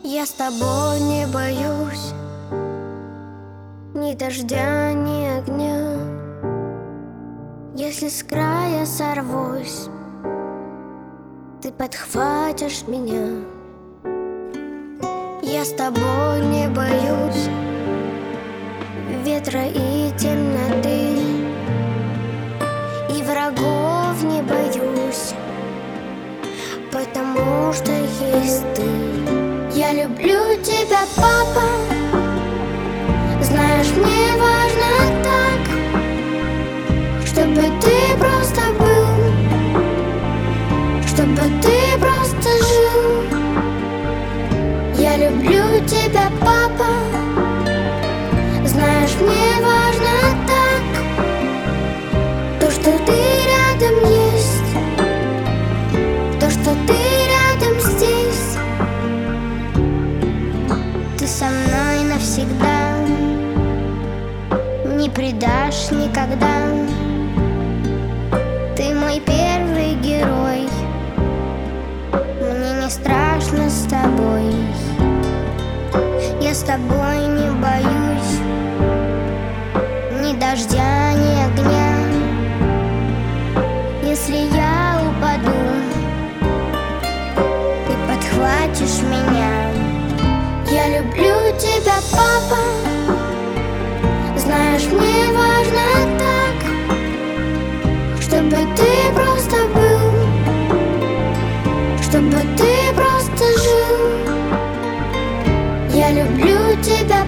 Я с тобой не боюсь ни дождя, ни огня. Если с края сорвусь, ты подхватишь меня. Я с тобой не боюсь ветра и темноты, и врагов не боюсь, потому что есть ты. Я люблю тебя, папа. Знаешь, мне важно так, чтобы ты просто был, чтобы ты просто жил. Я люблю тебя, папа. Знаешь, мне важно так, то, что ты рядом есть, то, что ты рядом здесь. Ты со мной навсегда, не предашь никогда. Ты мой первый герой, мне не страшно с тобой. Я с тобой не боюсь ни дождя, ни огня. Если я упаду, ты подхватишь меня. Я люблю тебя, папа. Знаешь, мне важно так, чтобы ты просто был, чтобы ты просто жил. Я люблю тебя,